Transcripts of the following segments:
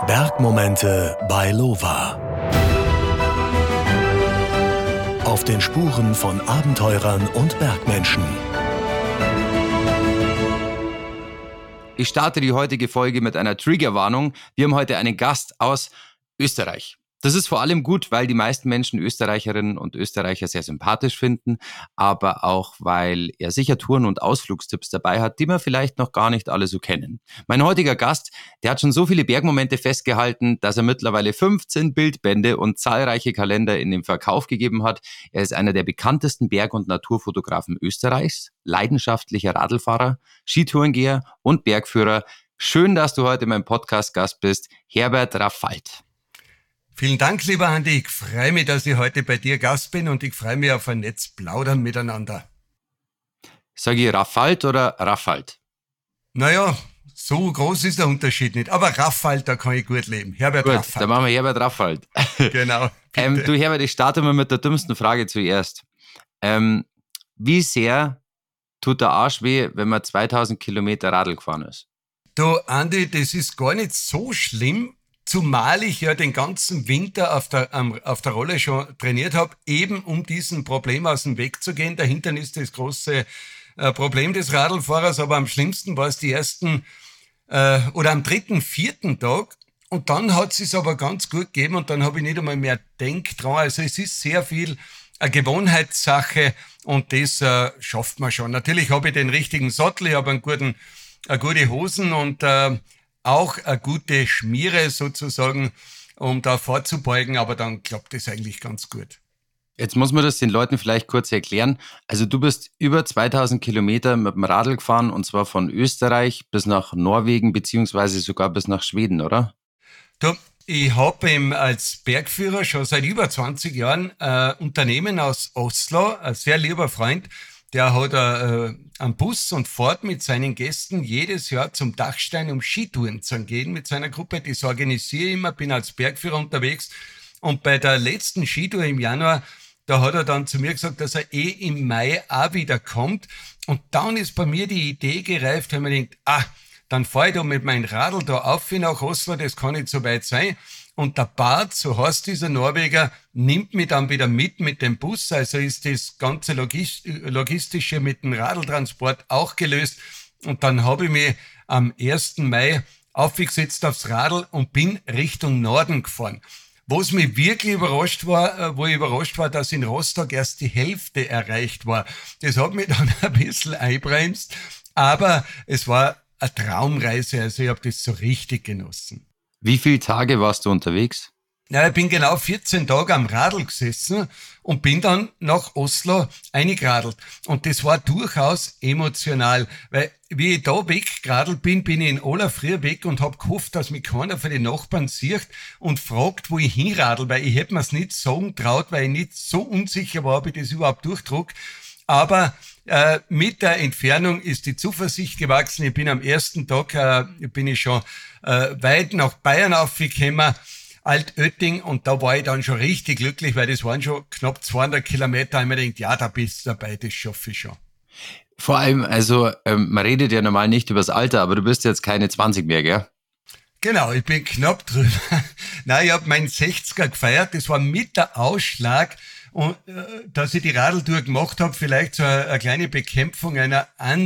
Bergmomente bei Lova. Auf den Spuren von Abenteurern und Bergmenschen. Ich starte die heutige Folge mit einer Triggerwarnung. Wir haben heute einen Gast aus Österreich. Das ist vor allem gut, weil die meisten Menschen Österreicherinnen und Österreicher sehr sympathisch finden, aber auch, weil er sicher Touren- und Ausflugstipps dabei hat, die wir vielleicht noch gar nicht alle so kennen. Mein heutiger Gast, der hat schon so viele Bergmomente festgehalten, dass er mittlerweile 15 Bildbände und zahlreiche Kalender in den Verkauf gegeben hat. Er ist einer der bekanntesten Berg- und Naturfotografen Österreichs, leidenschaftlicher Radlfahrer, Skitourengeher und Bergführer. Schön, dass du heute mein Podcast-Gast bist, Herbert Raffald. Vielen Dank, lieber Andi. Ich freue mich, dass ich heute bei dir Gast bin und ich freue mich auf ein Netzplaudern miteinander. Sage ich Raffald oder Raffald? Naja, so groß ist der Unterschied nicht. Aber Raffald, da kann ich gut leben. Herbert Gut, Raffald. dann machen wir Herbert Raffald. Genau. Du Herbert, ich starte mal mit der dümmsten Frage zuerst. Wie sehr tut der Arsch weh, wenn man 2000 Kilometer Radl gefahren ist? Du, Andi, das ist gar nicht so schlimm, zumal ich ja den ganzen Winter auf der Rolle schon trainiert habe, eben um diesem Problem aus dem Weg zu gehen. Dahinter ist das große Problem des Radlfahrers, aber am schlimmsten war es die ersten oder am 3., 4. Tag. Und dann hat es sich aber ganz gut gegeben und dann habe ich nicht einmal mehr gedacht dran. Also es ist sehr viel eine Gewohnheitssache und das schafft man schon. Natürlich habe ich den richtigen Sattel, ich habe gute Hosen und auch eine gute Schmiere sozusagen, um da vorzubeugen, aber dann klappt das eigentlich ganz gut. Jetzt muss man das den Leuten vielleicht kurz erklären. Also du bist über 2000 Kilometer mit dem Radl gefahren und zwar von Österreich bis nach Norwegen beziehungsweise sogar bis nach Schweden, oder? Du, ich habe als Bergführer schon seit über 20 Jahren ein Unternehmen aus Oslo, ein sehr lieber Freund, der hat einen Bus und fährt mit seinen Gästen jedes Jahr zum Dachstein, um Skitouren zu gehen mit seiner Gruppe. Das organisiere ich immer, bin als Bergführer unterwegs. Und bei der letzten Skitour im Januar, da hat er dann zu mir gesagt, dass er im Mai auch wieder kommt. Und dann ist bei mir die Idee gereift, wenn man denkt, dann fahre ich da mit meinem Radl da auf nach Oslo, das kann nicht so weit sein. Und der Bart, so heißt dieser Norweger, nimmt mich dann wieder mit dem Bus. Also ist das ganze Logistische mit dem Radltransport auch gelöst. Und dann habe ich mich am 1. Mai aufgesetzt aufs Radl und bin Richtung Norden gefahren. Was mich wirklich überrascht war, dass in Rostock erst die Hälfte erreicht war. Das hat mich dann ein bisschen einbremst. Aber es war eine Traumreise. Also ich habe das so richtig genossen. Wie viele Tage warst du unterwegs? Ja, ich bin genau 14 Tage am Radl gesessen und bin dann nach Oslo eingeradelt. Und das war durchaus emotional, weil wie ich da weggeradelt bin, bin ich in aller Früh weg und hab gehofft, dass mich keiner von den Nachbarn sieht und fragt, wo ich hinradel, weil ich hätte mir's nicht sagen traut, weil ich nicht so unsicher war, ob ich das überhaupt durchdruck. Aber mit der Entfernung ist die Zuversicht gewachsen. Ich bin am ersten Tag bin ich schon weit nach Bayern aufgekommen, Altötting, und da war ich dann schon richtig glücklich, weil das waren schon knapp 200 Kilometer. Ich mir gedacht, ja, da bist du dabei, das schaffe ich schon. Vor allem, also man redet ja normal nicht über das Alter, aber du bist jetzt keine 20 mehr, gell? Genau, ich bin knapp drüber. Nein, ich habe meinen 60er gefeiert, das war mit der Ausschlag, und dass ich die Radltour gemacht habe, vielleicht so eine kleine Bekämpfung einer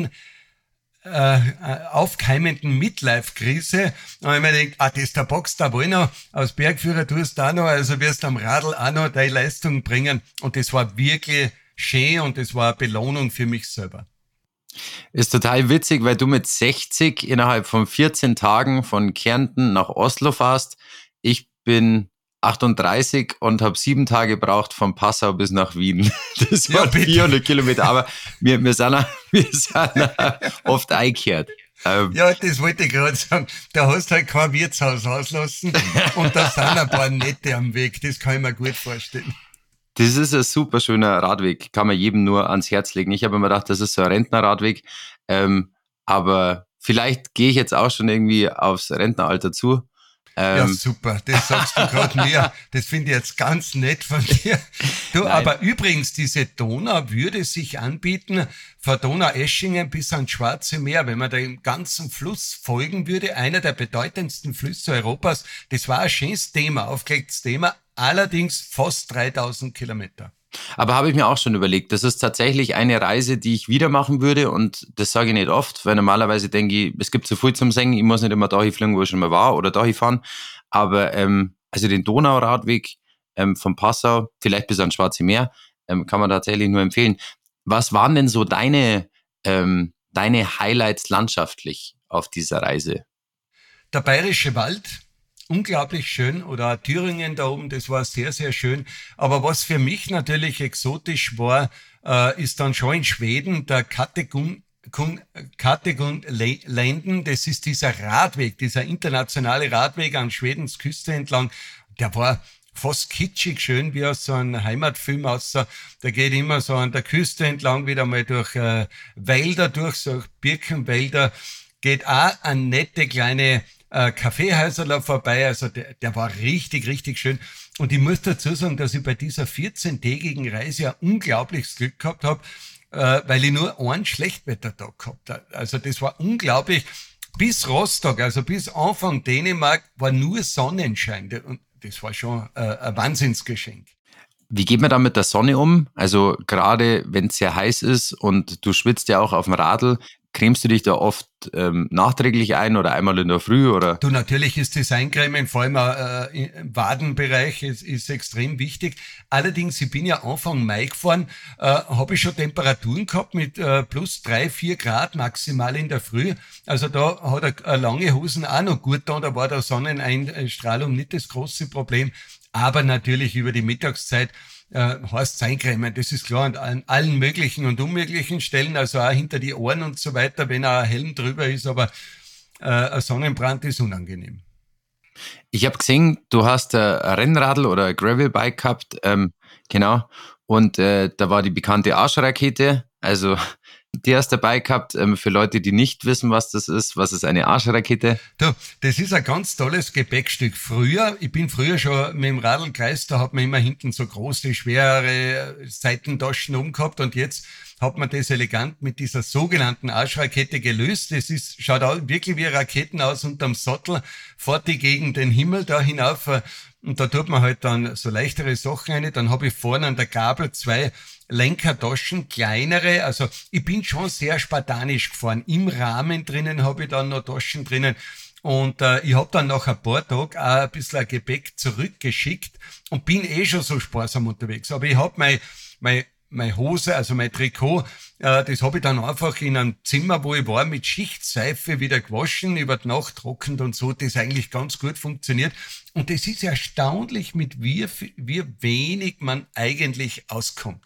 aufkeimenden Midlife-Krise. Und ich mir gedacht, das der Box da wohl noch, als Bergführer tust du auch noch, also wirst du am Radl auch noch deine Leistung bringen. Und das war wirklich schön und das war eine Belohnung für mich selber. Ist total witzig, weil du mit 60 innerhalb von 14 Tagen von Kärnten nach Oslo fährst. Ich bin 38 und habe 7 Tage gebraucht von Passau bis nach Wien. Das waren 400 Kilometer, aber wir sind oft eingekehrt. Ja, das wollte ich gerade sagen. Da hast du halt kein Wirtshaus auslassen und da sind ein paar Nette am Weg. Das kann ich mir gut vorstellen. Das ist ein super schöner Radweg, kann man jedem nur ans Herz legen. Ich habe immer gedacht, das ist so ein Rentnerradweg, aber vielleicht gehe ich jetzt auch schon irgendwie aufs Rentneralter zu. Ja, super, das sagst du gerade mir. Das finde ich jetzt ganz nett von dir. Du, aber übrigens, diese Donau würde sich anbieten, von Donaueschingen bis ans Schwarze Meer, wenn man dem ganzen Fluss folgen würde, einer der bedeutendsten Flüsse Europas. Das war ein schönes Thema, aufgelegtes Thema, allerdings fast 3000 Kilometer. Aber habe ich mir auch schon überlegt, das ist tatsächlich eine Reise, die ich wieder machen würde und das sage ich nicht oft, weil normalerweise denke ich, es gibt so viel zum Singen, ich muss nicht immer dahin fliegen, wo ich schon mal war oder dahin fahren, aber also den Donauradweg von Passau, vielleicht bis ans Schwarze Meer, kann man tatsächlich nur empfehlen. Was waren denn so deine Highlights landschaftlich auf dieser Reise? Der Bayerische Wald, unglaublich schön, oder Thüringen da oben, das war sehr, sehr schön. Aber was für mich natürlich exotisch war, ist dann schon in Schweden der Kattegunleden. Das ist dieser Radweg, dieser internationale Radweg an Schwedens Küste entlang. Der war fast kitschig schön, wie aus so einem Heimatfilm aussah. Der geht immer so an der Küste entlang, wieder mal durch Wälder durch, so Birkenwälder. Geht auch an nette kleine Kaffeehäuser vorbei. Also der war richtig, richtig schön. Und ich muss dazu sagen, dass ich bei dieser 14-tägigen Reise ein unglaubliches Glück gehabt habe, weil ich nur einen Schlechtwettertag gehabt habe. Also das war unglaublich. Bis Rostock, also bis Anfang Dänemark, war nur Sonnenschein. Und das war schon ein Wahnsinnsgeschenk. Wie geht man da mit der Sonne um? Also gerade wenn es sehr heiß ist und du schwitzt ja auch auf dem Radl, cremst du dich da oft nachträglich ein oder einmal in der Früh? Oder? Du, natürlich ist das Eincremen, vor allem im Wadenbereich, ist extrem wichtig. Allerdings, ich bin ja Anfang Mai gefahren, habe ich schon Temperaturen gehabt mit plus 3-4 Grad maximal in der Früh. Also da hat lange Hosen auch noch gut da, da war der Sonneneinstrahlung nicht das große Problem. Aber natürlich über die Mittagszeit heißt es eincremen, das ist klar, an allen möglichen und unmöglichen Stellen, also auch hinter die Ohren und so weiter, wenn auch ein Helm drüber ist, aber ein Sonnenbrand ist unangenehm. Ich habe gesehen, du hast ein Rennradl oder ein Gravelbike gehabt, genau, und da war die bekannte Arschrakete, also die hast du dabei gehabt, für Leute, die nicht wissen, was das ist. Was ist eine Arschrakete? Du, das ist ein ganz tolles Gepäckstück. Ich bin früher schon mit dem Radl gereist, da hat man immer hinten so große, schwere Seitentaschen umgehabt und jetzt hat man das elegant mit dieser sogenannten Arschrakete gelöst. Das schaut auch wirklich wie Raketen aus unterm Sattel, fährt die gegen den Himmel da hinauf und da tut man halt dann so leichtere Sachen rein. Dann habe ich vorne an der Gabel 2 Lenkertaschen, kleinere, also ich bin schon sehr spartanisch gefahren. Im Rahmen drinnen habe ich dann noch Taschen drinnen und ich habe dann nach ein paar Tagen auch ein bisschen Gepäck zurückgeschickt und bin schon so sparsam unterwegs. Aber ich habe meine Hose, also mein Trikot, das habe ich dann einfach in einem Zimmer, wo ich war, mit Schichtseife wieder gewaschen, über die Nacht trocknet und so, das eigentlich ganz gut funktioniert. Und es ist erstaunlich, mit wie wenig man eigentlich auskommt.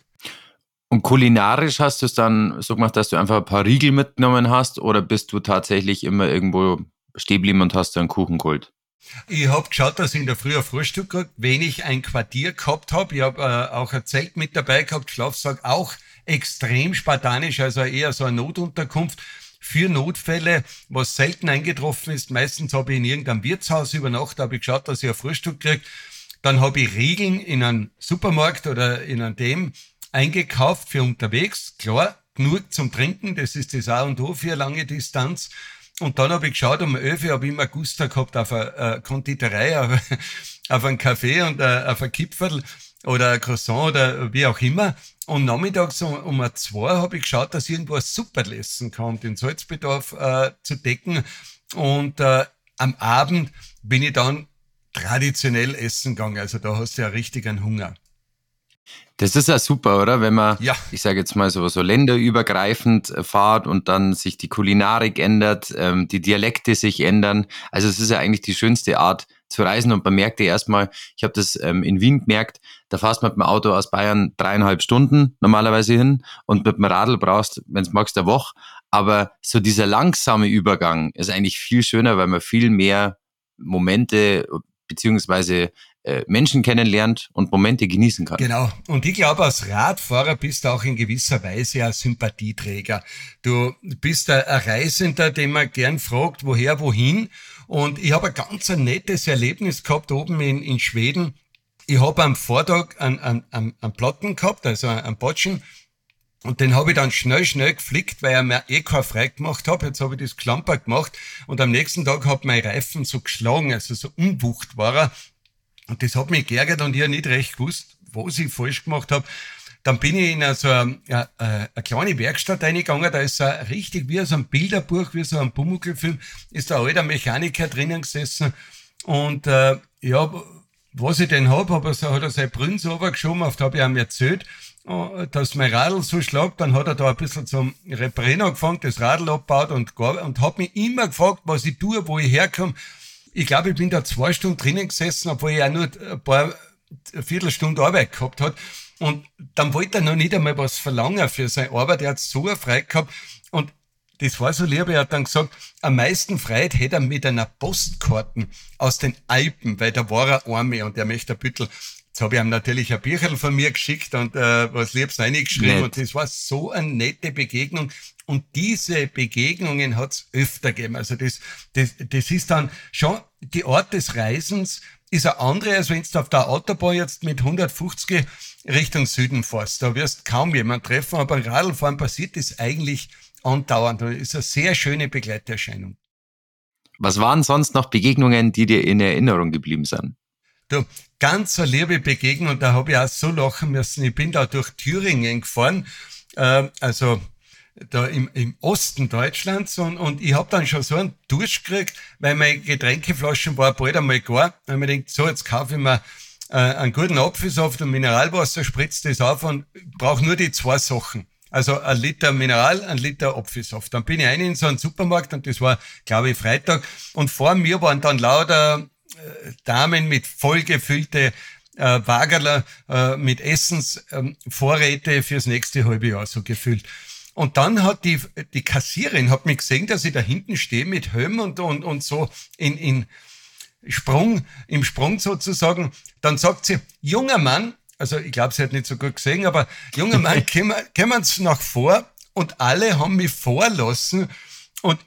Und kulinarisch hast du es dann so gemacht, dass du einfach ein paar Riegel mitgenommen hast oder bist du tatsächlich immer irgendwo stehen geblieben und hast einen Kuchen geholt? Ich habe geschaut, dass ich in der Früh ein Frühstück kriege, wenn ich ein Quartier gehabt habe. Ich habe auch ein Zelt mit dabei gehabt, Schlafsack auch extrem spartanisch, also eher so eine Notunterkunft für Notfälle, was selten eingetroffen ist. Meistens habe ich in irgendeinem Wirtshaus übernachtet, habe ich geschaut, dass ich ein Frühstück kriege. Dann habe ich Riegeln in einem Supermarkt oder in einem eingekauft für unterwegs. Klar, genug zum Trinken, das ist das A und O für eine lange Distanz. Und dann habe ich geschaut, um 11 Uhr habe ich immer Guster gehabt auf eine Konditorei, auf einen Kaffee und auf ein Kipferl oder ein Croissant oder wie auch immer. Und nachmittags um 2 habe ich geschaut, dass ich irgendwo ein Superl essen kann, den Salzbedarf zu decken. Und am Abend bin ich dann traditionell essen gegangen. Also da hast du ja richtig einen Hunger. Das ist ja super, oder? Wenn man, Ja. ich sage jetzt mal so länderübergreifend fahrt und dann sich die Kulinarik ändert, die Dialekte sich ändern. Also es ist ja eigentlich die schönste Art zu reisen und man merkt ja erstmal, ich habe das in Wien gemerkt, da fährst du mit dem Auto aus Bayern 3,5 Stunden normalerweise hin und mit dem Radl brauchst, wenn es magst, eine Woche. Aber so dieser langsame Übergang ist eigentlich viel schöner, weil man viel mehr Momente beziehungsweise Menschen kennenlernt und Momente genießen kann. Genau. Und ich glaube, als Radfahrer bist du auch in gewisser Weise ein Sympathieträger. Du bist ein Reisender, den man gern fragt, woher, wohin. Und ich habe ein nettes Erlebnis gehabt oben in Schweden. Ich habe am Vortag einen Platten gehabt, also einen Botschen. Und den habe ich dann schnell geflickt, weil er mir kein frei gemacht hat. Jetzt habe ich das Klamper gemacht und am nächsten Tag hat mein Reifen so geschlagen, also so unwucht war er. Und das hat mich geärgert und ich habe nicht recht gewusst, was ich falsch gemacht habe. Dann bin ich in so eine kleine Werkstatt reingegangen, da ist so richtig wie so ein Bilderbuch, wie so ein Pumuckl-Film, ist ein alter Mechaniker drinnen gesessen und was ich denn habe, hat er seine Brünn so runtergeschoben, auf da habe ich ihm erzählt, dass mein Radl so schlagt, dann hat er da ein bisschen zum Reparieren angefangen, das Radl abgebaut und hat mich immer gefragt, was ich tue, wo ich herkomme. Ich glaube, ich bin da 2 Stunden drinnen gesessen, obwohl ich auch nur eine Viertelstunde Arbeit gehabt hat. Und dann wollte er noch nicht einmal was verlangen für seine Arbeit. Er hat so eine Freude gehabt. Und das war so lieb, er hat dann gesagt, am meisten Freude hätte er mit einer Postkarte aus den Alpen, weil da war er einmal und er möchte ein bisschen. Jetzt habe ich ihm natürlich ein Bücherl von mir geschickt und was Liebes reingeschrieben. Nett. Und das war so eine nette Begegnung. Und diese Begegnungen hat's öfter gegeben. Also das ist dann schon, die Art des Reisens ist eine andere, als wenn du auf der Autobahn jetzt mit 150 Richtung Süden fährst. Da wirst kaum jemand treffen, aber beim Radlfahren passiert das eigentlich andauernd. Das ist eine sehr schöne Begleiterscheinung. Was waren sonst noch Begegnungen, die dir in Erinnerung geblieben sind? Du, ganz eine liebe Begegnung, und da habe ich auch so lachen müssen. Ich bin da durch Thüringen gefahren, also da im Osten Deutschlands und ich habe dann schon so einen Durst gekriegt, weil meine Getränkeflaschen war bald einmal gar. Da habe ich mir gedacht, so, jetzt kaufe ich mir einen guten Apfelsaft und Mineralwasser, spritze das auf und brauche nur die 2 Sachen. Also 1 Liter Mineral, 1 Liter Apfelsaft. Dann bin ich rein in so einen Supermarkt und das war, glaube ich, Freitag. Und vor mir waren dann lauter Damen mit vollgefüllte Wagerler mit Essensvorräte fürs nächste halbe Jahr so gefüllt. Und dann hat die Kassierin hat mich gesehen, dass ich da hinten stehe mit Helm und so im Sprung sozusagen. Dann sagt sie, junger Mann, also ich glaube, sie hat nicht so gut gesehen, aber junger Mann, kommen Sie nach vor, und alle haben mich vorlassen und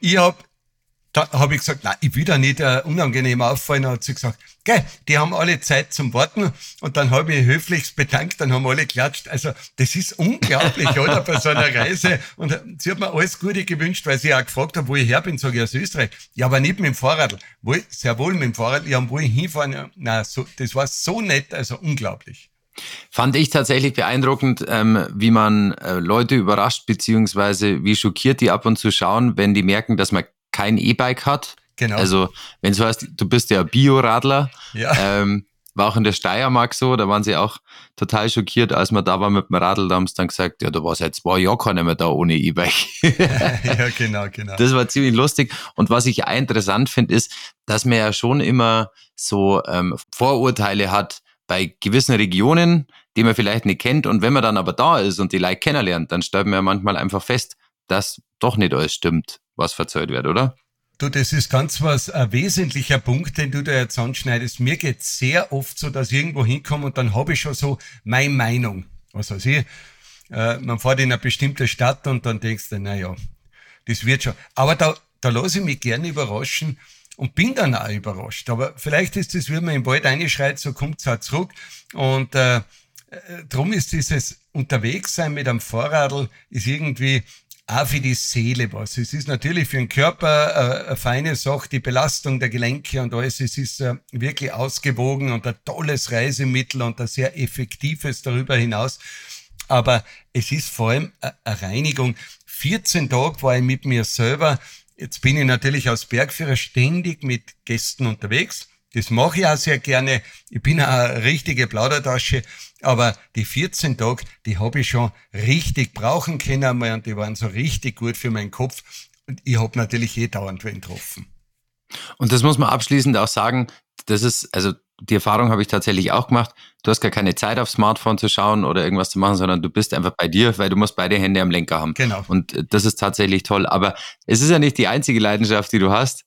da habe ich gesagt, nein, ich will da nicht unangenehm auffallen. Dann hat sie gesagt, gell, die haben alle Zeit zum Warten. Und dann habe ich höflichst bedankt, dann haben alle geklatscht. Also das ist unglaublich, oder, bei so einer Reise. Und sie hat mir alles Gute gewünscht, weil sie auch gefragt hat, wo ich her bin. Sage ich, aus Österreich. Ja, aber nicht mit dem Fahrrad. Sehr wohl mit dem Fahrrad. Ja, wo ich hinfahren. Nein, das war so nett, also unglaublich. Fand ich tatsächlich beeindruckend, wie man Leute überrascht, beziehungsweise wie schockiert die ab und zu schauen, wenn die merken, dass man kein E-Bike hat. Genau. Also, wenn du heißt, du bist ja Bio-Radler, war auch in der Steiermark so, da waren sie auch total schockiert, als man da war mit dem Radl, da haben sie dann gesagt, ja, da war seit 2 Jahren keiner mehr da ohne E-Bike. Ja, genau. Das war ziemlich lustig. Und was ich auch interessant finde, ist, dass man ja schon immer so Vorurteile hat bei gewissen Regionen, die man vielleicht nicht kennt. Und wenn man dann aber da ist und die Leute kennenlernt, dann stellt man ja manchmal einfach fest, dass doch nicht alles stimmt, was verzeiht wird, oder? Du, das ist ein wesentlicher Punkt, den du da jetzt anschneidest. Mir geht sehr oft so, dass ich irgendwo hinkomme und dann habe ich schon so meine Meinung. Was weiß ich, man fährt in eine bestimmte Stadt und dann denkst du, naja, das wird schon. Aber da lasse ich mich gerne überraschen und bin dann auch überrascht. Aber vielleicht ist das, wie man im Wald reinschreit, so kommt es auch zurück. Und drum ist dieses Unterwegssein mit einem Fahrradl ist irgendwie auch für die Seele was. Es ist natürlich für den Körper eine feine Sache, die Belastung der Gelenke und alles. Es ist wirklich ausgewogen und ein tolles Reisemittel und ein sehr effektives darüber hinaus. Aber es ist vor allem eine Reinigung. 14 Tage war ich mit mir selber. Jetzt bin ich natürlich als Bergführer ständig mit Gästen unterwegs. Das mache ich auch sehr gerne. Ich bin auch eine richtige Plaudertasche. Aber die 14 Tage, die habe ich schon richtig brauchen können einmal und die waren so richtig gut für meinen Kopf. Und ich habe natürlich dauernd wen getroffen. Und das muss man abschließend auch sagen, das ist, also die Erfahrung habe ich tatsächlich auch gemacht. Du hast gar keine Zeit aufs Smartphone zu schauen oder irgendwas zu machen, sondern du bist einfach bei dir, weil du musst beide Hände am Lenker haben. Genau. Und das ist tatsächlich toll. Aber es ist ja nicht die einzige Leidenschaft, die du hast.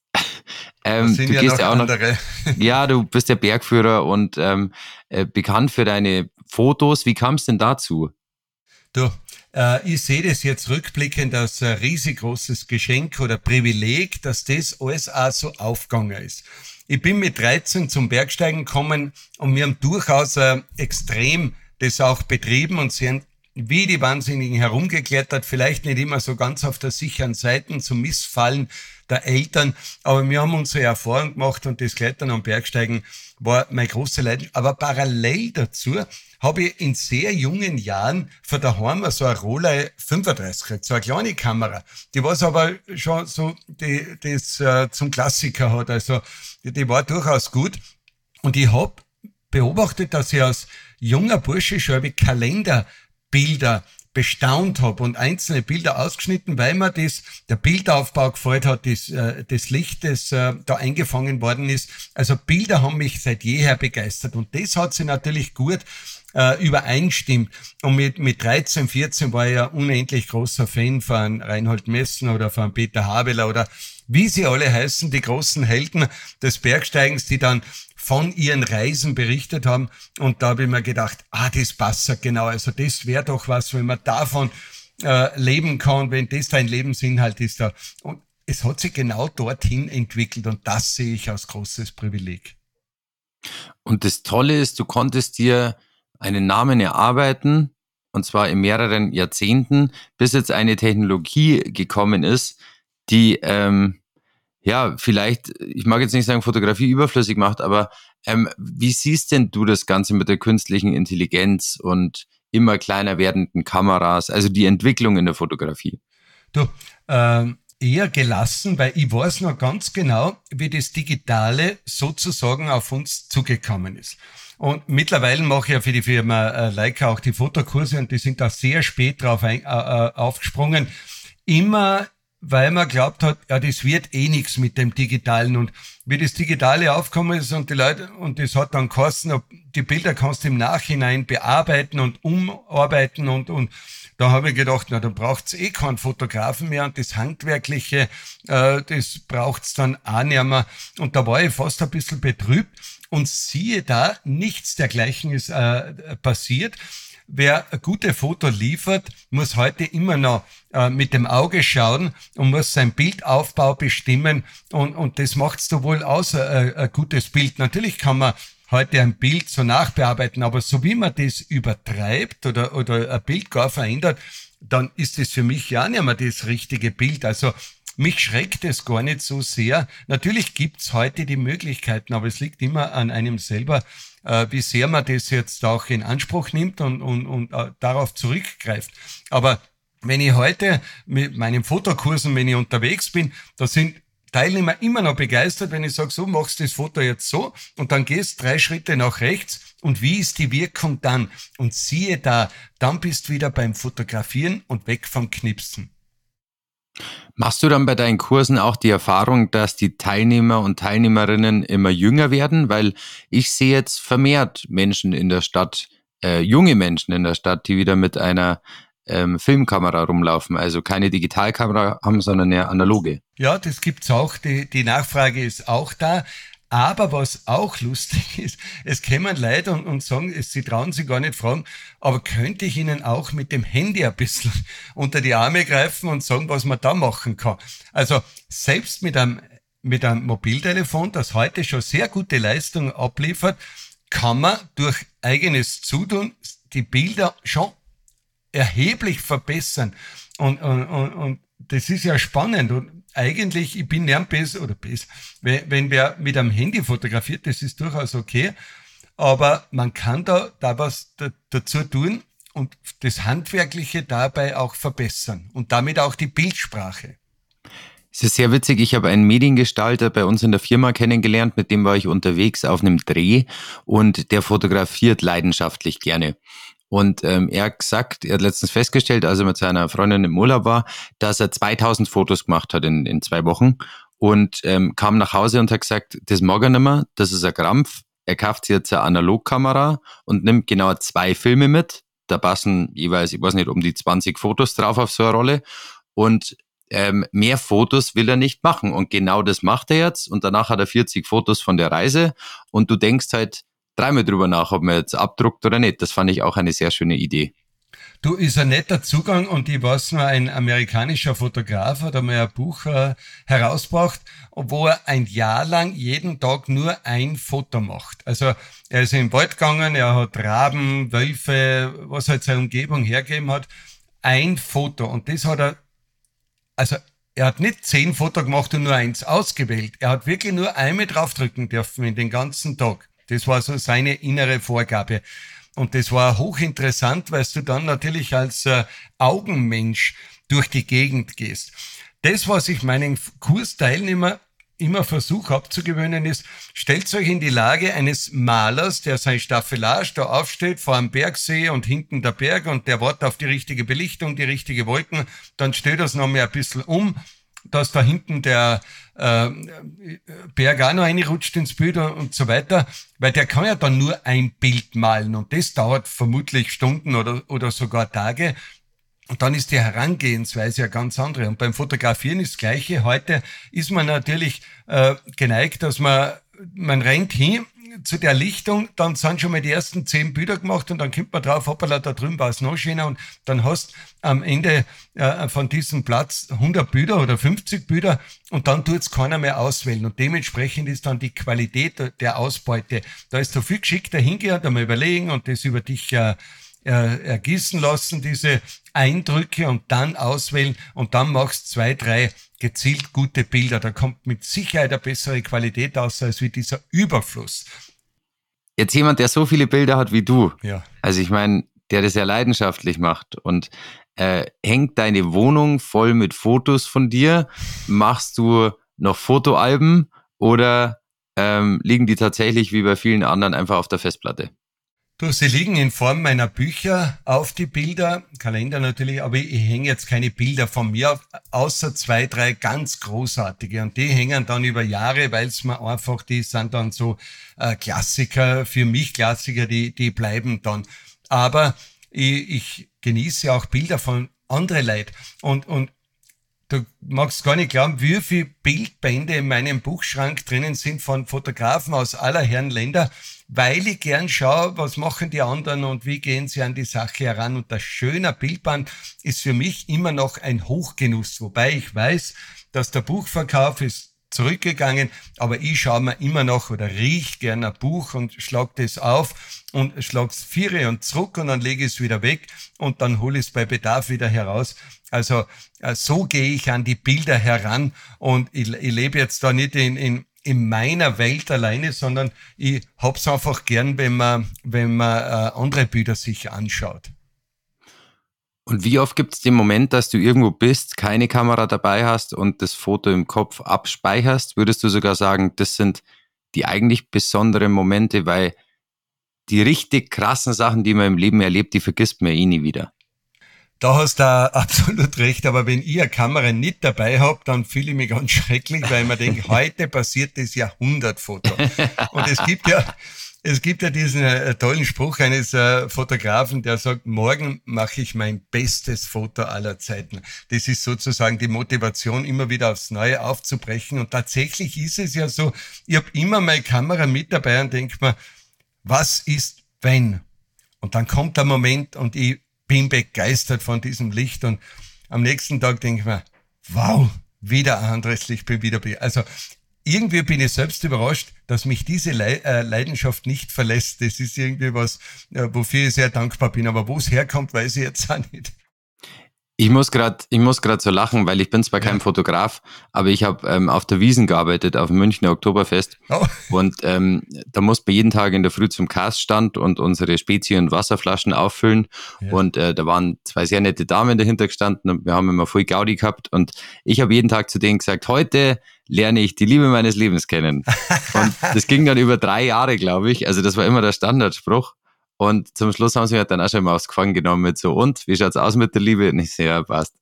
Das sind du ja gehst noch ja auch noch, andere. ja, du bist der Bergführer und bekannt für deine Fotos. Wie kam es denn dazu? Du, ich sehe das jetzt rückblickend als ein riesig großes Geschenk oder Privileg, dass das alles auch so aufgegangen ist. Ich bin mit 13 zum Bergsteigen gekommen und wir haben durchaus extrem das auch betrieben und sind wie die Wahnsinnigen herumgeklettert, vielleicht nicht immer so ganz auf der sicheren Seite zum Missfallen der Eltern, aber wir haben unsere Erfahrung gemacht und das Klettern und Bergsteigen war meine große Leidenschaft. Aber parallel dazu habe ich in sehr jungen Jahren von daheim so eine Rolei 35 gekriegt, so eine kleine Kamera, die was aber schon so das zum Klassiker hat, also die war durchaus gut und ich habe beobachtet, dass ich als junger Bursche schon Kalenderbilder bestaunt habe und einzelne Bilder ausgeschnitten, weil mir der Bildaufbau gefällt hat, das Licht, das da eingefangen worden ist. Also Bilder haben mich seit jeher begeistert und das hat sich natürlich gut übereinstimmt. Und mit 13, 14 war ich ja unendlich großer Fan von Reinhold Messner oder von Peter Habeler oder wie sie alle heißen, die großen Helden des Bergsteigens, die dann von ihren Reisen berichtet haben. Und da habe ich mir gedacht, das passt ja genau. Also das wäre doch was, wenn man davon leben kann, wenn das dein Lebensinhalt ist. Da. Und es hat sich genau dorthin entwickelt und das sehe ich als großes Privileg. Und das Tolle ist, du konntest dir einen Namen erarbeiten, und zwar in mehreren Jahrzehnten, bis jetzt eine Technologie gekommen ist, die vielleicht, ich mag jetzt nicht sagen, Fotografie überflüssig macht, aber wie siehst denn du das Ganze mit der künstlichen Intelligenz und immer kleiner werdenden Kameras, also die Entwicklung in der Fotografie? Du, eher gelassen, weil ich weiß noch ganz genau, wie das Digitale sozusagen auf uns zugekommen ist. Und mittlerweile mache ich ja für die Firma Leica auch die Fotokurse und die sind da sehr spät drauf aufgesprungen. Immer weil man glaubt hat, ja, das wird eh nichts mit dem Digitalen. Und wie das Digitale aufgekommen ist und die Leute, und das hat dann geheißen, die Bilder kannst du im Nachhinein bearbeiten und umarbeiten und da habe ich gedacht, na, dann braucht's eh keinen Fotografen mehr und das Handwerkliche, das braucht's dann auch nicht mehr. Und da war ich fast ein bisschen betrübt und siehe da, nichts dergleichen ist passiert. Wer ein gutes Foto liefert, muss heute immer noch mit dem Auge schauen und muss seinen Bildaufbau bestimmen und das macht's da wohl aus, ein gutes Bild. Natürlich kann man heute ein Bild so nachbearbeiten, aber so wie man das übertreibt oder ein Bild gar verändert, dann ist das für mich ja nicht mehr das richtige Bild. Also mich schreckt es gar nicht so sehr. Natürlich gibt's heute die Möglichkeiten, aber es liegt immer an einem selber, wie sehr man das jetzt auch in Anspruch nimmt und darauf zurückgreift. Aber wenn ich heute mit meinen Fotokursen, wenn ich unterwegs bin, da sind Teilnehmer immer noch begeistert, wenn ich sage, so machst du das Foto jetzt so und dann gehst 3 Schritte nach rechts und wie ist die Wirkung dann? Und siehe da, dann bist du wieder beim Fotografieren und weg vom Knipsen. Machst du dann bei deinen Kursen auch die Erfahrung, dass die Teilnehmer und Teilnehmerinnen immer jünger werden? Weil ich sehe jetzt vermehrt Menschen in der Stadt, junge Menschen in der Stadt, die wieder mit einer Filmkamera rumlaufen, also keine Digitalkamera haben, sondern eine analoge. Ja, das gibt's auch. Die Nachfrage ist auch da. Aber was auch lustig ist, es kommen Leute und sagen, sie trauen sich gar nicht fragen, aber könnte ich Ihnen auch mit dem Handy ein bisschen unter die Arme greifen und sagen, was man da machen kann? Also selbst mit einem Mobiltelefon, das heute schon sehr gute Leistung abliefert, kann man durch eigenes Zutun die Bilder schon erheblich verbessern. Und das ist ja spannend. Und eigentlich, ich bin nicht besser, wenn wer mit einem Handy fotografiert, das ist durchaus okay. Aber man kann da was dazu tun und das Handwerkliche dabei auch verbessern und damit auch die Bildsprache. Es ist sehr witzig, ich habe einen Mediengestalter bei uns in der Firma kennengelernt, mit dem war ich unterwegs auf einem Dreh und der fotografiert leidenschaftlich gerne. Und er hat gesagt, er hat letztens festgestellt, als er mit seiner Freundin im Urlaub war, dass er 2000 Fotos gemacht hat in 2 Wochen und kam nach Hause und hat gesagt, das mag er nicht mehr, das ist ein Krampf. Er kauft sich jetzt eine Analogkamera und nimmt genau 2 Filme mit. Da passen jeweils, ich weiß nicht, um die 20 Fotos drauf auf so eine Rolle. Und mehr Fotos will er nicht machen. Und genau das macht er jetzt. Und danach hat er 40 Fotos von der Reise. Und du denkst halt dreimal drüber nach, ob man jetzt abdruckt oder nicht. Das fand ich auch eine sehr schöne Idee. Du, ist ein netter Zugang und ich weiß nur, ein amerikanischer Fotograf hat einmal ein Buch herausgebracht, wo er ein Jahr lang jeden Tag nur ein Foto macht. Also er ist in den Wald gegangen, er hat Raben, Wölfe, was halt seine Umgebung hergegeben hat, ein Foto. Und das hat er hat nicht 10 Fotos gemacht und nur eins ausgewählt. Er hat wirklich nur einmal draufdrücken dürfen in den ganzen Tag. Das war so seine innere Vorgabe. Und das war hochinteressant, weil du dann natürlich als Augenmensch durch die Gegend gehst. Das, was ich meinen Kursteilnehmern immer versuche abzugewöhnen, ist, stellt euch in die Lage eines Malers, der sein Staffelage da aufsteht vor einem Bergsee und hinten der Berg und der wartet auf die richtige Belichtung, die richtige Wolken, dann stellt das noch mal ein bisschen um, dass da hinten der Berg auch noch reinrutscht ins Bild und so weiter, weil der kann ja dann nur ein Bild malen und das dauert vermutlich Stunden oder sogar Tage und dann ist die Herangehensweise ja ganz andere. Und beim Fotografieren ist das Gleiche. Heute ist man natürlich geneigt, dass man rennt hin zu der Lichtung, dann sind schon mal die ersten 10 Bilder gemacht und dann kommt man drauf, hoppala, da drüben war es noch schöner und dann hast am Ende von diesem Platz 100 Bilder oder 50 Bilder und dann tut's keiner mehr auswählen und dementsprechend ist dann die Qualität der Ausbeute. Da ist so viel geschickter hingehen, da mal überlegen und das über dich ergießen lassen, diese Eindrücke und dann auswählen und dann machst 2, 3 gezielt gute Bilder. Da kommt mit Sicherheit eine bessere Qualität aus, als wie dieser Überfluss. Jetzt jemand, der so viele Bilder hat wie du, ja. Also ich meine, der das ja leidenschaftlich macht und hängt deine Wohnung voll mit Fotos von dir? Machst du noch Fotoalben oder liegen die tatsächlich wie bei vielen anderen einfach auf der Festplatte? Du, sie liegen in Form meiner Bücher auf die Bilder, Kalender natürlich, aber ich hänge jetzt keine Bilder von mir auf, außer 2, 3 ganz großartige und die hängen dann über Jahre, weil es mir einfach, die sind dann so Klassiker, für mich Klassiker, die bleiben dann. Aber ich genieße auch Bilder von anderen Leuten und du magst gar nicht glauben, wie viele Bildbände in meinem Buchschrank drinnen sind von Fotografen aus aller Herren Länder, weil ich gern schaue, was machen die anderen und wie gehen sie an die Sache heran. Und das schöne Bildband ist für mich immer noch ein Hochgenuss, wobei ich weiß, dass der Buchverkauf ist zurückgegangen, aber ich schaue mir immer noch oder riech gern ein Buch und schlag das auf und schlag's 4 und zurück und dann lege ich es wieder weg und dann hole ich es bei Bedarf wieder heraus. Also so gehe ich an die Bilder heran und ich lebe jetzt da nicht in meiner Welt alleine, sondern ich hab's einfach gern, wenn man andere Bilder sich anschaut. Und wie oft gibt es den Moment, dass du irgendwo bist, keine Kamera dabei hast und das Foto im Kopf abspeicherst? Würdest du sogar sagen, das sind die eigentlich besonderen Momente, weil die richtig krassen Sachen, die man im Leben erlebt, die vergisst man nie wieder. Da hast du absolut recht, aber wenn ich eine Kamera nicht dabei habe, dann fühle ich mich ganz schrecklich, weil ich mir denke, heute passiert das Jahrhundertfoto. Und es gibt ja diesen tollen Spruch eines Fotografen, der sagt, morgen mache ich mein bestes Foto aller Zeiten. Das ist sozusagen die Motivation, immer wieder aufs Neue aufzubrechen. Und tatsächlich ist es ja so, ich habe immer meine Kamera mit dabei und denke mir, was ist, wenn? Und dann kommt der Moment und ich bin begeistert von diesem Licht und am nächsten Tag denke ich mir, wow, wieder ein anderes Licht, bin wieder. Also irgendwie bin ich selbst überrascht, dass mich diese Leidenschaft nicht verlässt. Das ist irgendwie was, wofür ich sehr dankbar bin. Aber wo es herkommt, weiß ich jetzt auch nicht. Ich muss grad so lachen, weil ich bin zwar kein Fotograf, aber ich habe auf der Wiesn gearbeitet, auf dem Münchner Oktoberfest. Oh. Und da mussten wir jeden Tag in der Früh zum Caststand und unsere Spezi- und Wasserflaschen auffüllen. Ja. Und da waren 2 sehr nette Damen dahinter gestanden und wir haben immer voll Gaudi gehabt. Und ich habe jeden Tag zu denen gesagt, heute lerne ich die Liebe meines Lebens kennen. Und das ging dann über 3 Jahre, glaube ich. Also das war immer der Standardspruch. Und zum Schluss haben sie mir dann auch schon mal aufs Gefangen genommen mit so, und, wie schaut's aus mit der Liebe? Und ich so, ja, passt.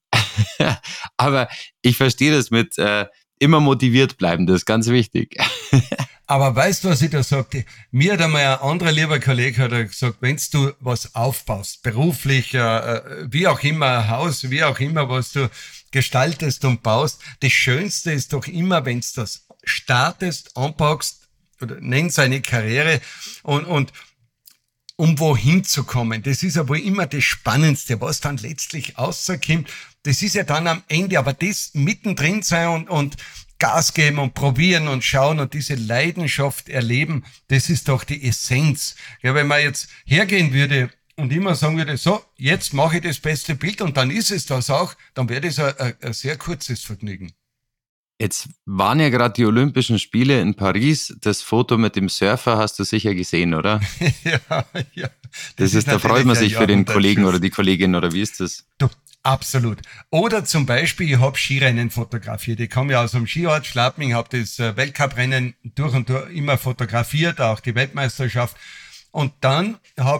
Aber ich verstehe das mit immer motiviert bleiben, das ist ganz wichtig. Aber weißt du, was ich da sagte? Mir hat einmal ein anderer lieber Kollege hat gesagt, wenn du was aufbaust, beruflich, wie auch immer, ein Haus, wie auch immer, was du gestaltest und baust, das Schönste ist doch immer, wenn du das startest, anpackst, oder nennst eine Karriere und um wohin zu kommen. Das ist aber immer das Spannendste, was dann letztlich rauskommt. Das ist ja dann am Ende, aber das mittendrin sein und Gas geben und probieren und schauen und diese Leidenschaft erleben, das ist doch die Essenz. Ja, wenn man jetzt hergehen würde und immer sagen würde, so, jetzt mache ich das beste Bild und dann ist es das auch, dann wäre das ein sehr kurzes Vergnügen. Jetzt waren ja gerade die Olympischen Spiele in Paris. Das Foto mit dem Surfer hast du sicher gesehen, oder? Ja. Da freut man sich für den Kollegen oder die Kollegin, oder wie ist das? Du, absolut. Oder zum Beispiel, ich habe Skirennen fotografiert. Ich komme ja aus dem Skiort Schlappming, habe das Weltcuprennen durch und durch immer fotografiert, auch die Weltmeisterschaft. Und dann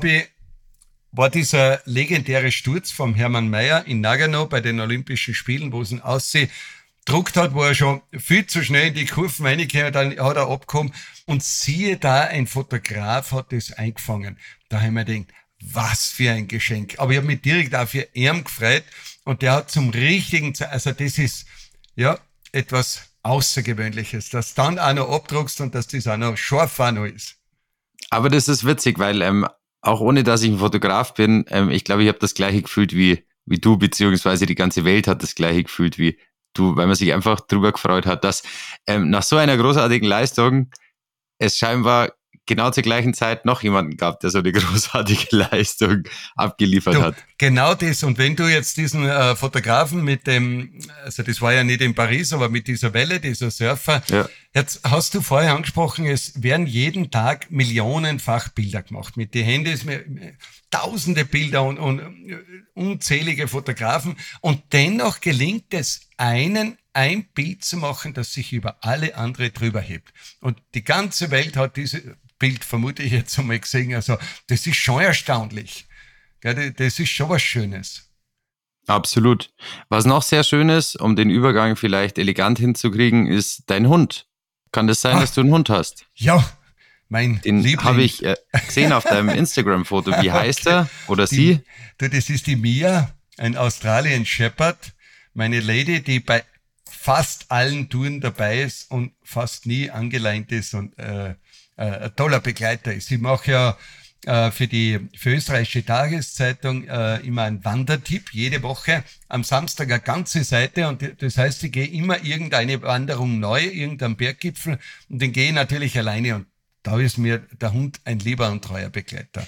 war dieser legendäre Sturz vom Hermann Mayer in Nagano bei den Olympischen Spielen, wo es ihn druckt hat, wo er schon viel zu schnell in die Kurven reingekommen, dann hat er abgekommen und siehe da, ein Fotograf hat das eingefangen. Da haben wir gedacht, was für ein Geschenk. Aber ich habe mich direkt auch für ihn gefreut und der hat zum richtigen also das ist ja etwas Außergewöhnliches, dass dann auch noch abdruckst und dass das auch noch scharf auch noch ist. Aber das ist witzig, weil auch ohne, dass ich ein Fotograf bin, ich glaube, ich habe das gleiche gefühlt wie du, beziehungsweise die ganze Welt hat das gleiche gefühlt wie du, weil man sich einfach drüber gefreut hat, dass nach so einer großartigen Leistung es scheinbar genau zur gleichen Zeit noch jemanden gab, der so eine großartige Leistung abgeliefert hat. Genau das. Und wenn du jetzt diesen Fotografen mit dem, also das war ja nicht in Paris, aber mit dieser Welle, dieser Surfer, ja. Jetzt hast du vorher angesprochen, es werden jeden Tag millionenfach Bilder gemacht. Mit den Handys, tausende Bilder und unzählige Fotografen. Und dennoch gelingt es einen, ein Bild zu machen, das sich über alle andere drüber hebt. Und die ganze Welt hat dieses Bild, vermute ich jetzt einmal, gesehen. Also das ist schon erstaunlich. Das ist schon was Schönes. Absolut. Was noch sehr schön ist, um den Übergang vielleicht elegant hinzukriegen, ist dein Hund. Kann das sein, dass du einen Hund hast? Ja, mein Liebling. Den habe ich gesehen auf deinem Instagram-Foto. Wie heißt er oder sie? Das ist die Mia, ein Australian Shepherd. Meine Lady, die bei fast allen Touren dabei ist und fast nie angeleint ist und ein toller Begleiter ist. Ich mache ja für österreichische Tageszeitung immer einen Wandertipp, jede Woche am Samstag eine ganze Seite und das heißt, ich gehe immer irgendeine Wanderung neu, irgendeinen Berggipfel und den gehe ich natürlich alleine und da ist mir der Hund ein lieber und treuer Begleiter.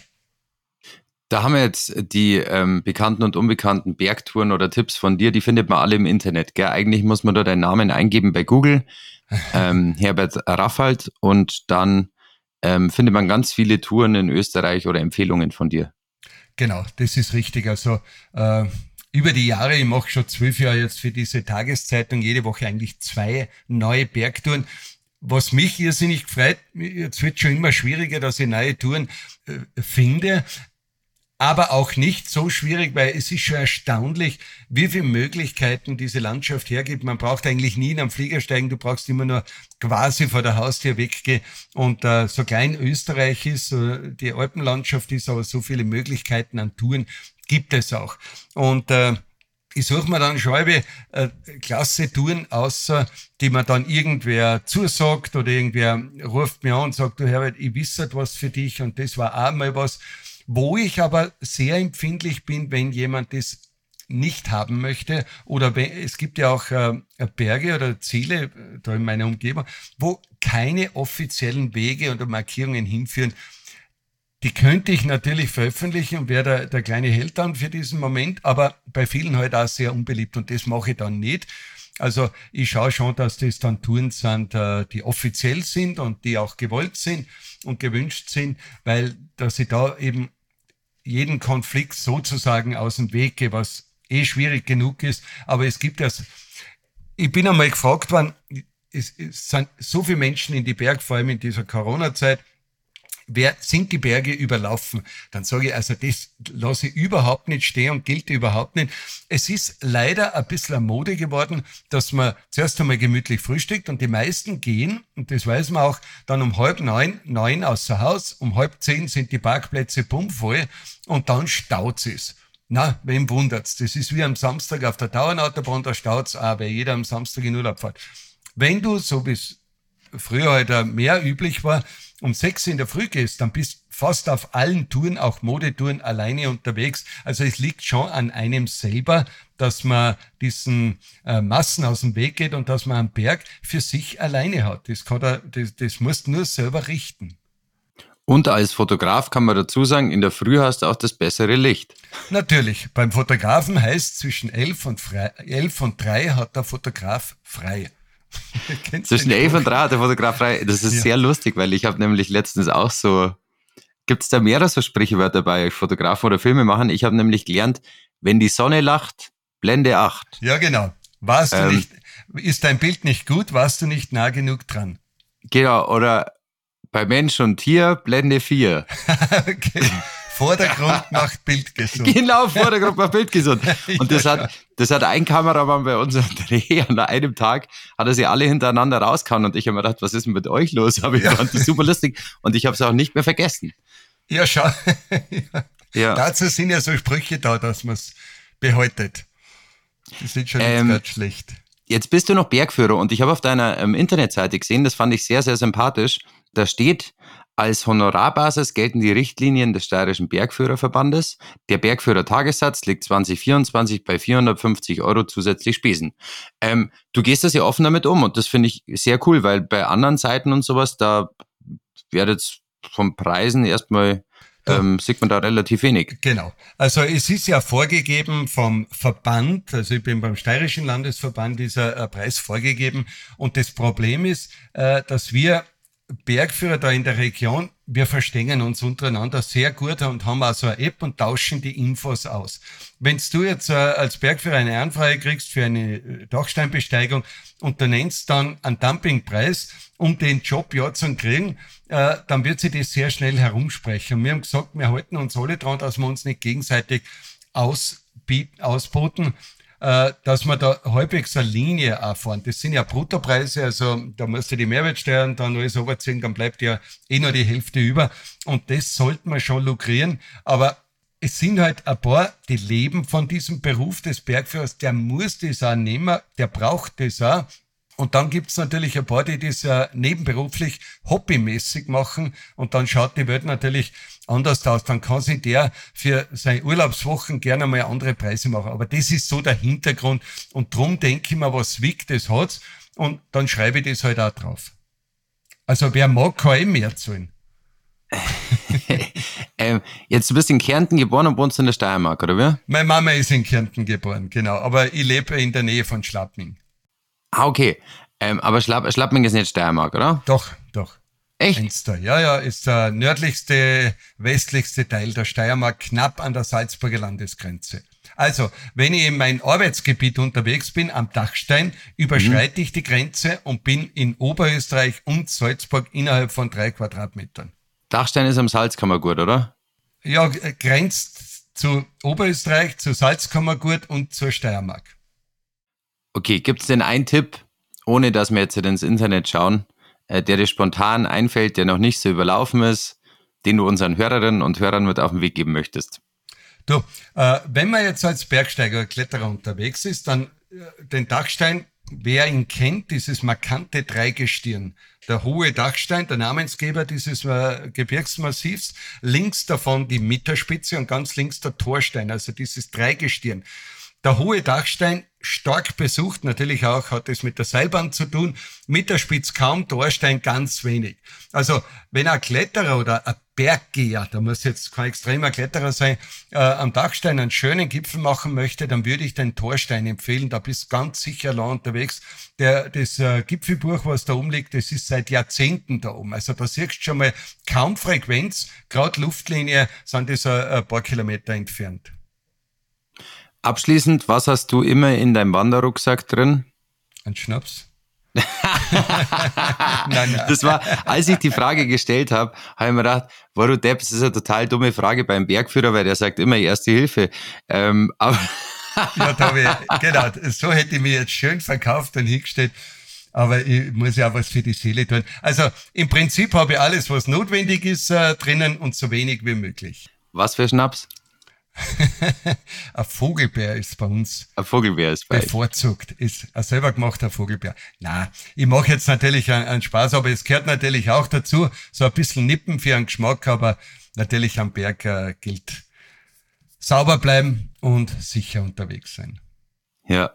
Da haben wir jetzt die bekannten und unbekannten Bergtouren oder Tipps von dir, die findet man alle im Internet, gell? Eigentlich muss man da deinen Namen eingeben bei Google, Herbert Raffald, und dann findet man ganz viele Touren in Österreich oder Empfehlungen von dir. Genau, das ist richtig. Also über die Jahre, ich mache schon 12 Jahre jetzt für diese Tageszeitung, jede Woche eigentlich 2 neue Bergtouren. Was mich irrsinnig freut, jetzt wird schon immer schwieriger, dass ich neue Touren finde, aber auch nicht so schwierig, weil es ist schon erstaunlich, wie viele Möglichkeiten diese Landschaft hergibt. Man braucht eigentlich nie in einen Flieger steigen, du brauchst immer nur quasi vor der Haustür weggehen. Und so klein Österreich ist, die Alpenlandschaft ist, aber so viele Möglichkeiten an Touren gibt es auch. Und ich suche mir dann schon klasse Touren aus, die mir dann irgendwer zusagt oder irgendwer ruft mir an und sagt, du Herbert, ich wisse etwas für dich und das war auch mal was. Wo ich aber sehr empfindlich bin, wenn jemand das nicht haben möchte oder es gibt ja auch Berge oder Ziele da in meiner Umgebung, wo keine offiziellen Wege oder Markierungen hinführen. Die könnte ich natürlich veröffentlichen und wäre der kleine Held dann für diesen Moment, aber bei vielen halt auch sehr unbeliebt und das mache ich dann nicht. Also ich schaue schon, dass das dann Touren sind, die offiziell sind und die auch gewollt sind und gewünscht sind, weil dass ich da eben jeden Konflikt sozusagen aus dem Weg gehe, was schwierig genug ist. Aber es gibt das. Ich bin einmal gefragt worden, es sind so viele Menschen in die Berge, vor allem in dieser Corona-Zeit, sind die Berge überlaufen. Dann sage ich, also das lasse ich überhaupt nicht stehen und gilt überhaupt nicht. Es ist leider ein bisschen eine Mode geworden, dass man zuerst einmal gemütlich frühstückt und die meisten gehen, und das weiß man auch, dann um 8:30 außer Haus, um 9:30 sind die Parkplätze pumpvoll und dann staut es. Na, wem wundert's? Das ist wie am Samstag auf der Dauernautobahn, da staut's auch, weil jeder am Samstag in Urlaub fährt. Wenn du, so wie es früher halt mehr üblich war, um 6 in der Früh gehst, dann bist fast auf allen Touren, auch Modetouren, alleine unterwegs. Also es liegt schon an einem selber, dass man diesen Massen aus dem Weg geht und dass man einen Berg für sich alleine hat. Das musst du nur selber richten. Und als Fotograf kann man dazu sagen, in der Früh hast du auch das bessere Licht. Natürlich, beim Fotografen heißt zwischen 11 und 3 hat der Fotograf frei. Zwischen 11 und 3 hat der Fotograf frei. Das ist sehr lustig, weil ich habe nämlich letztens auch so, gibt es da mehrere so Sprichwörter bei Fotografen oder Filme machen? Ich habe nämlich gelernt, wenn die Sonne lacht, Blende 8. Ja, genau. Warst du nicht, ist dein Bild nicht gut, warst du nicht nah genug dran. Genau, oder bei Mensch und Tier, Blende 4. Okay. Vordergrund macht Bild gesund. Genau, Vordergrund macht Bild gesund. Und das hat ein Kameramann bei unserem Dreh an einem Tag, hat er sie alle hintereinander rausgehauen und ich habe mir gedacht, was ist denn mit euch los? Aber ich fand das super lustig und ich habe es auch nicht mehr vergessen. Ja, schau. Ja. Dazu sind ja so Sprüche da, dass man es behaltet. Die sind schon nicht ganz schlecht. Jetzt bist du noch Bergführer und ich habe auf deiner Internetseite gesehen, das fand ich sehr, sehr sympathisch. Da steht, als Honorarbasis gelten die Richtlinien des Steirischen Bergführerverbandes. Der Bergführer-Tagessatz liegt 2024 bei 450 € zusätzlich Spesen. Du gehst das ja offen damit um und das finde ich sehr cool, weil bei anderen Seiten und sowas, da wird jetzt von Preisen erstmal, sieht man da relativ wenig. Genau. Also es ist ja vorgegeben vom Verband, also ich bin beim Steirischen Landesverband, dieser Preis vorgegeben und das Problem ist, dass wir Bergführer da in der Region, wir verstehen uns untereinander sehr gut und haben auch so eine App und tauschen die Infos aus. Wenn du jetzt als Bergführer eine Anfrage kriegst für eine Dachsteinbesteigung und du nennst dann einen Dumpingpreis, um den Job ja zu kriegen, dann wird sich das sehr schnell herumsprechen. Und wir haben gesagt, wir halten uns alle dran, dass wir uns nicht gegenseitig ausboten, dass wir da halbwegs eine Linie auch fahren. Das sind ja Bruttopreise, also da musst du die Mehrwertsteuer und dann alles runterziehen, dann bleibt ja nur die Hälfte über. Und das sollte man schon lukrieren. Aber es sind halt ein paar, die leben von diesem Beruf des Bergführers, der muss das auch nehmen, der braucht das auch. Und dann gibt's natürlich ein paar, die das nebenberuflich hobbymäßig machen und dann schaut die Welt natürlich anders aus. Dann kann sich der für seine Urlaubswochen gerne mal andere Preise machen. Aber das ist so der Hintergrund und drum denke ich mir, was wiegt, das hat's und dann schreibe ich das halt auch drauf. Also wer mag, kann mehr zahlen. Jetzt, du bist in Kärnten geboren und wohnst in der Steiermark, oder wie? Meine Mama ist in Kärnten geboren, genau. Aber ich lebe in der Nähe von Schlappming. Ah, okay. Aber Schlappming ist nicht Steiermark, oder? Doch. Echt? Enster. Ja, ist der nördlichste, westlichste Teil der Steiermark, knapp an der Salzburger Landesgrenze. Also, wenn ich in mein Arbeitsgebiet unterwegs bin, am Dachstein, überschreite ich die Grenze und bin in Oberösterreich und Salzburg innerhalb von 3 Quadratmetern. Dachstein ist am Salzkammergut, oder? Ja, grenzt zu Oberösterreich, zu Salzkammergut und zur Steiermark. Okay, gibt's denn einen Tipp, ohne dass wir jetzt ins Internet schauen, der dir spontan einfällt, der noch nicht so überlaufen ist, den du unseren Hörerinnen und Hörern mit auf den Weg geben möchtest? Du, wenn man jetzt als Bergsteiger oder Kletterer unterwegs ist, dann den Dachstein, wer ihn kennt, dieses markante Dreigestirn. Der hohe Dachstein, der Namensgeber dieses Gebirgsmassivs, links davon die Mitterspitze und ganz links der Torstein, also dieses Dreigestirn. Der hohe Dachstein, stark besucht, natürlich auch hat es mit der Seilbahn zu tun, Mitterspitz kaum, Torstein ganz wenig. Also wenn ein Kletterer oder ein Berggeher, da muss jetzt kein extremer Kletterer sein, am Dachstein einen schönen Gipfel machen möchte, dann würde ich den Torstein empfehlen, da bist du ganz sicher allein unterwegs. Das Gipfelbuch, was da oben liegt, das ist seit Jahrzehnten da oben. Also da siehst du schon mal kaum Frequenz, gerade Luftlinie sind das ein paar Kilometer entfernt. Abschließend, was hast du immer in deinem Wanderrucksack drin? Ein Schnaps. Nein. Das war, als ich die Frage gestellt habe ich mir gedacht, wow, du Depp, das ist eine total dumme Frage beim Bergführer, weil der sagt immer Erste Hilfe. Aber Ja, genau, so hätte ich mich jetzt schön verkauft und hingestellt. Aber ich muss ja auch was für die Seele tun. Also im Prinzip habe ich alles, was notwendig ist, drinnen und so wenig wie möglich. was für Schnaps? Ein Vogelbeer ist bei uns Ein Vogelbeer ist bei. bevorzugt. Ist ein selber gemachter Vogelbeer. Na, ich mache jetzt natürlich einen Spaß, aber es gehört natürlich auch dazu, so ein bisschen Nippen für einen Geschmack, aber natürlich am Berg gilt sauber bleiben und sicher unterwegs sein. Ja.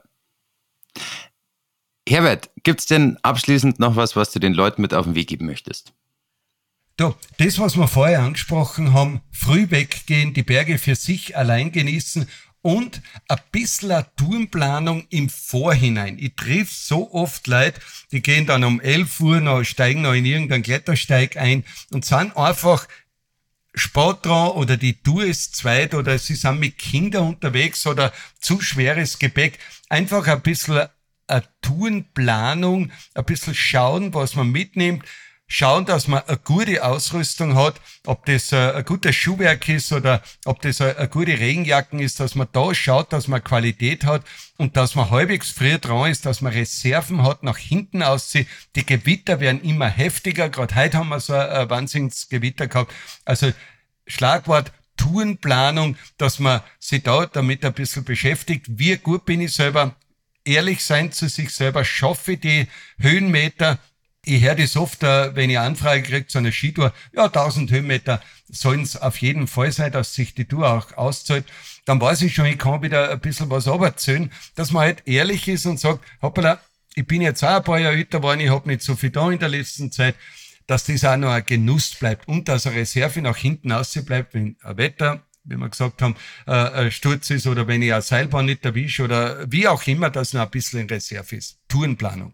Herbert, gibt's denn abschließend noch was du den Leuten mit auf den Weg geben möchtest? Du, das, was wir vorher angesprochen haben, früh weggehen, die Berge für sich allein genießen und ein bisschen eine Tourenplanung im Vorhinein. Ich triff so oft Leute, die gehen dann um 11 Uhr noch, steigen noch in irgendeinen Klettersteig ein und sind einfach spät dran oder die Tour ist zweit oder sie sind mit Kindern unterwegs oder zu schweres Gepäck. Einfach ein bisschen eine Tourenplanung, ein bisschen schauen, was man mitnimmt, schauen, dass man eine gute Ausrüstung hat, ob das ein gutes Schuhwerk ist oder ob das eine gute Regenjacken ist, dass man da schaut, dass man Qualität hat und dass man halbwegs früh dran ist, dass man Reserven hat, nach hinten aussieht. Die Gewitter werden immer heftiger, gerade heute haben wir so ein Wahnsinnsgewitter gehabt. Also Schlagwort Tourenplanung, dass man sich da damit ein bisschen beschäftigt. Wie gut bin ich selber? Ehrlich sein zu sich selber, schaffe ich die Höhenmeter. Ich höre das oft, wenn ich Anfrage kriege zu einer Skitour, ja, 1000 Höhenmeter sollen es auf jeden Fall sein, dass sich die Tour auch auszahlt. Dann weiß ich schon, ich kann wieder ein bisschen was runterzählen, dass man halt ehrlich ist und sagt, hoppala, ich bin jetzt auch ein paar Jahre älter geworden, ich habe nicht so viel da in der letzten Zeit, dass das auch noch ein Genuss bleibt und dass eine Reserve nach hinten außen bleibt, wenn ein Wetter, wie wir gesagt haben, ein Sturz ist oder wenn ich eine Seilbahn nicht erwische oder wie auch immer, dass noch ein bisschen in Reserve ist. Tourenplanung.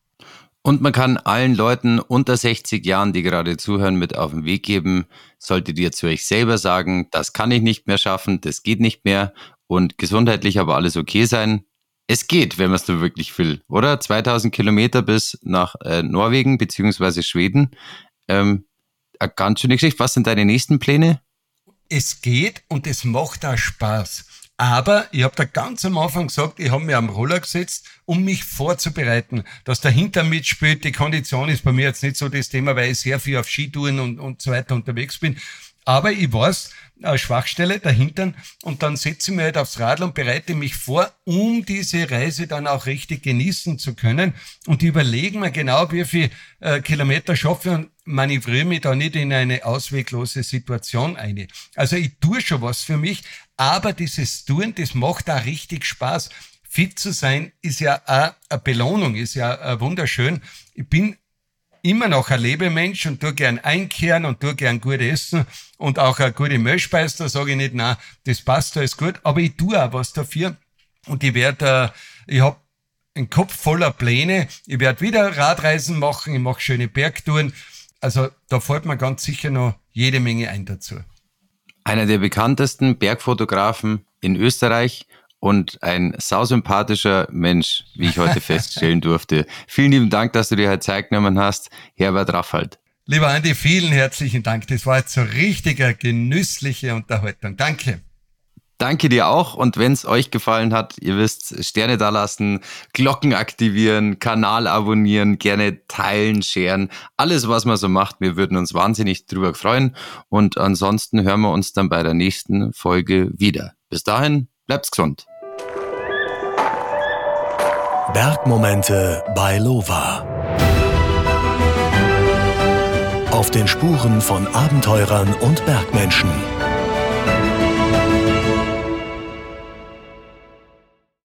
Und man kann allen Leuten unter 60 Jahren, die gerade zuhören, mit auf den Weg geben, solltet ihr zu euch selber sagen, das kann ich nicht mehr schaffen, das geht nicht mehr und gesundheitlich aber alles okay sein. Es geht, wenn man es nur wirklich will, oder? 2000 Kilometer bis nach Norwegen bzw. Schweden. Eine ganz schöne Geschichte. Was sind deine nächsten Pläne? Es geht und es macht auch Spaß. Aber ich habe da ganz am Anfang gesagt, ich habe mich am Roller gesetzt, um mich vorzubereiten, dass der Hintern mitspielt. Die Kondition ist bei mir jetzt nicht so das Thema, weil ich sehr viel auf Skitouren und so weiter unterwegs bin. Aber ich weiß, eine Schwachstelle, der Hintern, und dann setze ich mich halt aufs Radl und bereite mich vor, um diese Reise dann auch richtig genießen zu können. Und überlege mir genau, wie viel Kilometer schaffe und manövriere mich da nicht in eine ausweglose Situation ein. Also ich tue schon was für mich, aber dieses Touren, das macht auch richtig Spaß. Fit zu sein ist ja auch eine Belohnung, ist ja wunderschön. Ich bin immer noch ein Lebemensch und tue gern einkehren und tue gern gut essen und auch eine gute Milchspeise, da sage ich nicht, nein, das passt, da ist gut, aber ich tue auch was dafür und ich habe einen Kopf voller Pläne, ich werde wieder Radreisen machen, ich mache schöne Bergtouren, also da fällt mir ganz sicher noch jede Menge ein dazu. Einer der bekanntesten Bergfotografen in Österreich und ein sausympathischer Mensch, wie ich heute feststellen durfte. Vielen lieben Dank, dass du dir halt Zeit genommen hast, Herbert Raffald. Lieber Andi, vielen herzlichen Dank. Das war jetzt so richtige, genüssliche Unterhaltung. Danke. Danke dir auch und wenn es euch gefallen hat, ihr wisst, Sterne dalassen, Glocken aktivieren, Kanal abonnieren, gerne teilen, sharen, alles was man so macht. Wir würden uns wahnsinnig drüber freuen und ansonsten hören wir uns dann bei der nächsten Folge wieder. Bis dahin, bleibt's gesund. Bergmomente bei Lova. Auf den Spuren von Abenteurern und Bergmenschen.